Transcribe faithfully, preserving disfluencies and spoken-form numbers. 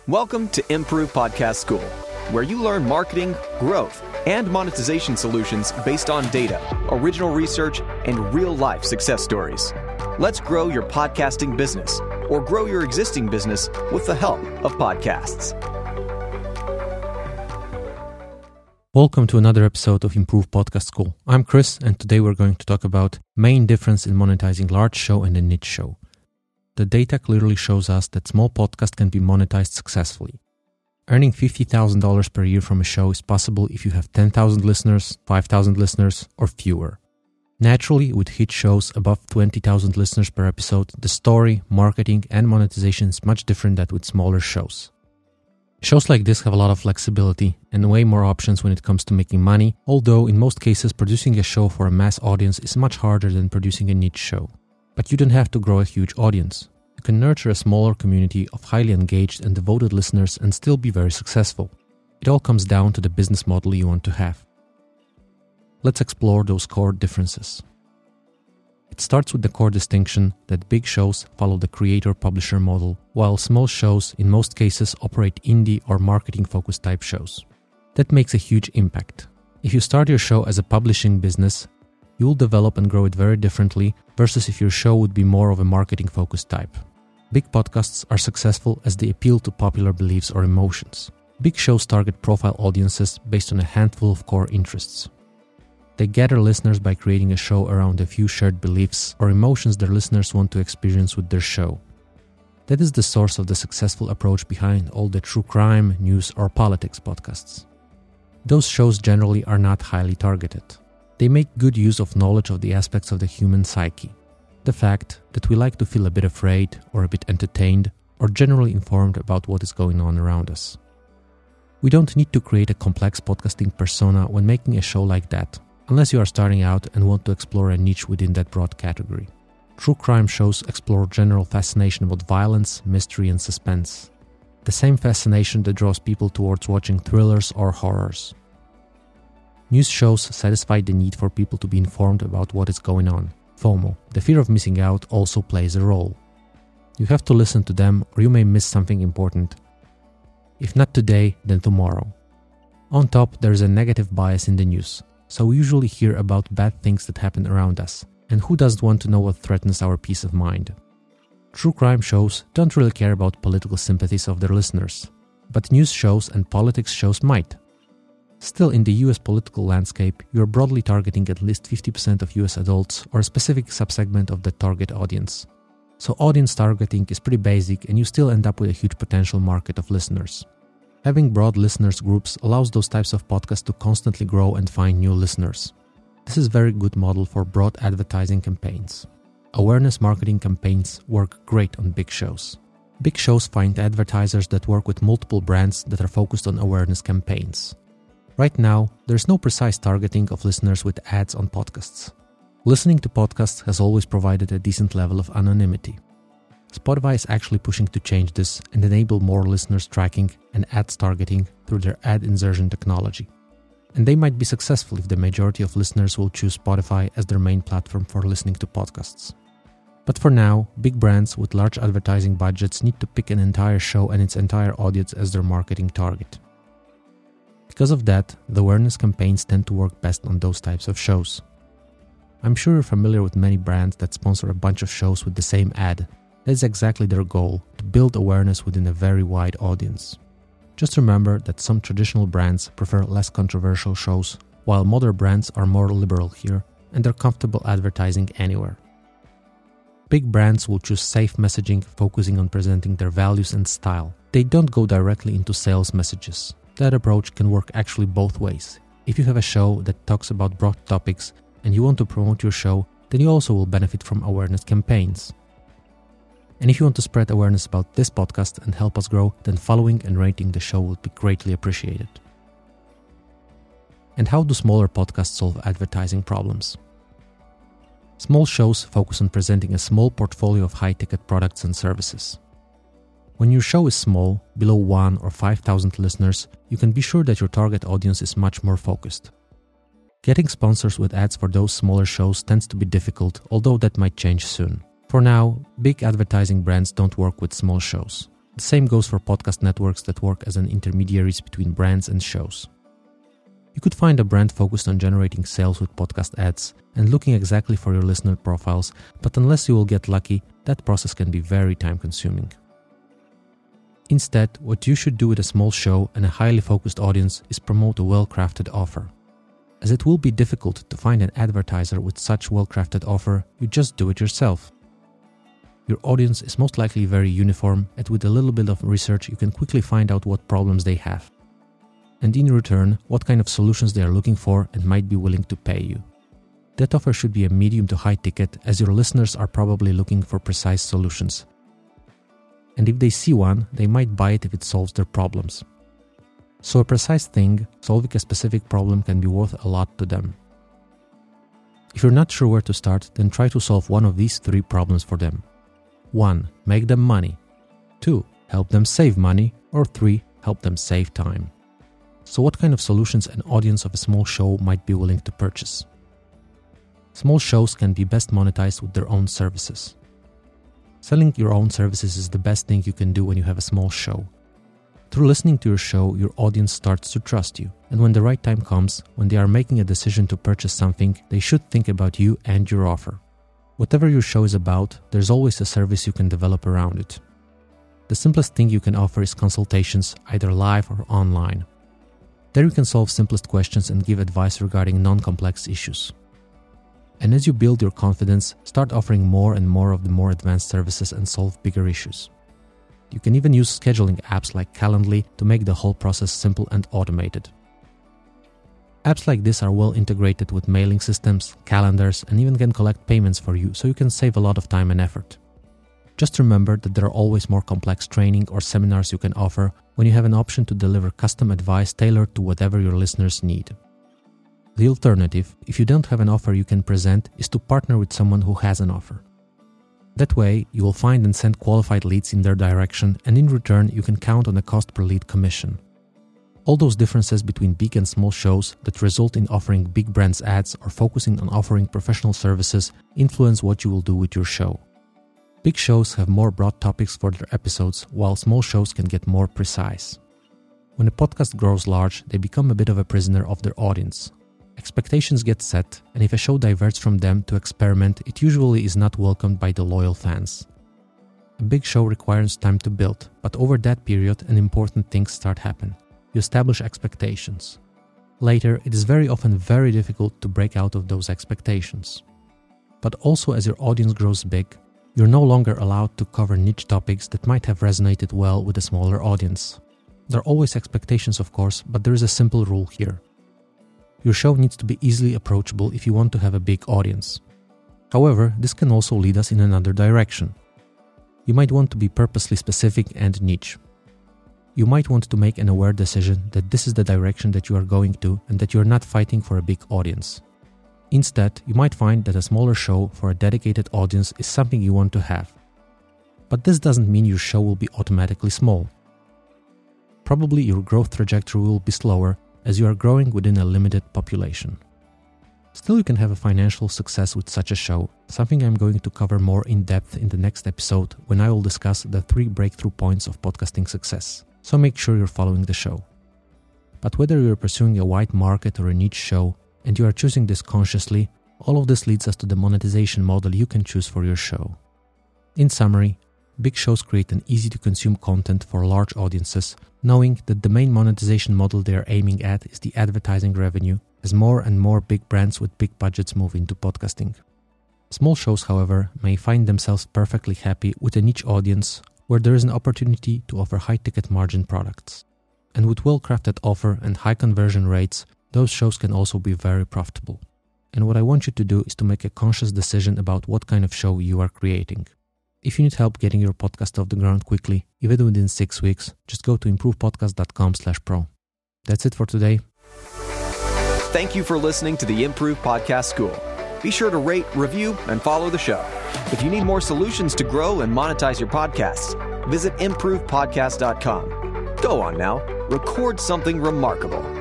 Welcome to Improve Podcast School, where you learn marketing, growth, and monetization solutions based on data, original research, and real-life success stories. Let's grow your podcasting business or grow your existing business with the help of podcasts. Welcome to another episode of Improve Podcast School. I'm Chris, and today we're going to talk about main difference in monetizing large show and a niche show. The data clearly shows us that small podcast can be monetized successfully. Earning fifty thousand dollars per year from a show is possible if you have ten thousand listeners, five thousand listeners, or fewer. Naturally, with hit shows above twenty thousand listeners per episode, the story, marketing, and monetization is much different than with smaller shows. Shows like this have a lot of flexibility and way more options when it comes to making money, although in most cases producing a show for a mass audience is much harder than producing a niche show. But you don't have to grow a huge audience. You can nurture a smaller community of highly engaged and devoted listeners and still be very successful. It all comes down to the business model you want to have. Let's explore those core differences. It starts with the core distinction that big shows follow the creator-publisher model, while small shows in most cases operate indie or marketing-focused type shows. That makes a huge impact. If you start your show as a publishing business, you will develop and grow it very differently versus if your show would be more of a marketing-focused type. Big podcasts are successful as they appeal to popular beliefs or emotions. Big shows target profile audiences based on a handful of core interests. They gather listeners by creating a show around a few shared beliefs or emotions their listeners want to experience with their show. That is the source of the successful approach behind all the true crime, news, or politics podcasts. Those shows generally are not highly targeted. They make good use of knowledge of the aspects of the human psyche. The fact that we like to feel a bit afraid or a bit entertained or generally informed about what is going on around us. We don't need to create a complex podcasting persona when making a show like that, unless you are starting out and want to explore a niche within that broad category. True crime shows explore general fascination about violence, mystery, and suspense. The same fascination that draws people towards watching thrillers or horrors. News shows satisfy the need for people to be informed about what is going on. FOMO, the fear of missing out, also plays a role. You have to listen to them or you may miss something important. If not today, then tomorrow. On top, there is a negative bias in the news, so we usually hear about bad things that happen around us, and who doesn't want to know what threatens our peace of mind? True crime shows don't really care about political sympathies of their listeners, but news shows and politics shows might. Still, in the U S political landscape, you are broadly targeting at least fifty percent of U S adults or a specific subsegment of the target audience. So audience targeting is pretty basic and you still end up with a huge potential market of listeners. Having broad listeners groups allows those types of podcasts to constantly grow and find new listeners. This is a very good model for broad advertising campaigns. Awareness marketing campaigns work great on big shows. Big shows find advertisers that work with multiple brands that are focused on awareness campaigns. Right now, there's no precise targeting of listeners with ads on podcasts. Listening to podcasts has always provided a decent level of anonymity. Spotify is actually pushing to change this and enable more listeners tracking and ads targeting through their ad insertion technology. And they might be successful if the majority of listeners will choose Spotify as their main platform for listening to podcasts. But for now, big brands with large advertising budgets need to pick an entire show and its entire audience as their marketing target. Because of that, the awareness campaigns tend to work best on those types of shows. I'm sure you're familiar with many brands that sponsor a bunch of shows with the same ad. That's exactly their goal, to build awareness within a very wide audience. Just remember that some traditional brands prefer less controversial shows, while modern brands are more liberal here, and they're comfortable advertising anywhere. Big brands will choose safe messaging, focusing on presenting their values and style. They don't go directly into sales messages. That approach can work actually both ways. If you have a show that talks about broad topics and you want to promote your show, then you also will benefit from awareness campaigns. And if you want to spread awareness about this podcast and help us grow, then following and rating the show would be greatly appreciated. And how do smaller podcasts solve advertising problems? Small shows focus on presenting a small portfolio of high-ticket products and services. When your show is small, below one or five thousand listeners, you can be sure that your target audience is much more focused. Getting sponsors with ads for those smaller shows tends to be difficult, although that might change soon. For now, big advertising brands don't work with small shows. The same goes for podcast networks that work as an intermediaries between brands and shows. You could find a brand focused on generating sales with podcast ads and looking exactly for your listener profiles, but unless you will get lucky, that process can be very time-consuming. Instead, what you should do with a small show and a highly focused audience is promote a well-crafted offer. As it will be difficult to find an advertiser with such well-crafted offer, you just do it yourself. Your audience is most likely very uniform, and with a little bit of research you can quickly find out what problems they have. And in return, what kind of solutions they are looking for and might be willing to pay you. That offer should be a medium to high ticket, as your listeners are probably looking for precise solutions. And if they see one, they might buy it if it solves their problems. So a precise thing, solving a specific problem, can be worth a lot to them. If you're not sure where to start, then try to solve one of these three problems for them. one. Make them money. two. Help them save money. Or three. Help them save time. So what kind of solutions an audience of a small show might be willing to purchase? Small shows can be best monetized with their own services. Selling your own services is the best thing you can do when you have a small show. Through listening to your show, your audience starts to trust you, and when the right time comes, when they are making a decision to purchase something, they should think about you and your offer. Whatever your show is about, there's always a service you can develop around it. The simplest thing you can offer is consultations, either live or online. There you can solve simplest questions and give advice regarding non-complex issues. And as you build your confidence, start offering more and more of the more advanced services and solve bigger issues. You can even use scheduling apps like Calendly to make the whole process simple and automated. Apps like this are well integrated with mailing systems, calendars, and even can collect payments for you, so you can save a lot of time and effort. Just remember that there are always more complex training or seminars you can offer when you have an option to deliver custom advice tailored to whatever your listeners need. The alternative, if you don't have an offer you can present, is to partner with someone who has an offer. That way, you will find and send qualified leads in their direction, and in return, you can count on a cost per lead commission. All those differences between big and small shows that result in offering big brands ads or focusing on offering professional services influence what you will do with your show. Big shows have more broad topics for their episodes, while small shows can get more precise. When a podcast grows large, they become a bit of a prisoner of their audience. Expectations get set, and if a show diverts from them to experiment, it usually is not welcomed by the loyal fans. A big show requires time to build, but over that period, an important things start happen. You establish expectations. Later, it is very often very difficult to break out of those expectations. But also, as your audience grows big, you're no longer allowed to cover niche topics that might have resonated well with a smaller audience. There are always expectations, of course, but there is a simple rule here. Your show needs to be easily approachable if you want to have a big audience. However, this can also lead us in another direction. You might want to be purposely specific and niche. You might want to make an aware decision that this is the direction that you are going to and that you are not fighting for a big audience. Instead, you might find that a smaller show for a dedicated audience is something you want to have. But this doesn't mean your show will be automatically small. Probably your growth trajectory will be slower as you are growing within a limited population. Still, you can have a financial success with such a show, something I'm going to cover more in depth in the next episode when I will discuss the three breakthrough points of podcasting success. So make sure you're following the show. But whether you're pursuing a wide market or a niche show, and you are choosing this consciously, all of this leads us to the monetization model you can choose for your show. In summary, big shows create an easy-to-consume content for large audiences, knowing that the main monetization model they are aiming at is the advertising revenue, as more and more big brands with big budgets move into podcasting. Small shows, however, may find themselves perfectly happy with a niche audience where there is an opportunity to offer high-ticket margin products. And with well-crafted offer and high conversion rates, those shows can also be very profitable. And what I want you to do is to make a conscious decision about what kind of show you are creating. If you need help getting your podcast off the ground quickly, even within six weeks, just go to improvepodcast.com slash pro. That's it for today. Thank you for listening to the Improve Podcast School. Be sure to rate, review, and follow the show. If you need more solutions to grow and monetize your podcasts, visit improve podcast dot com. Go on now, record something remarkable.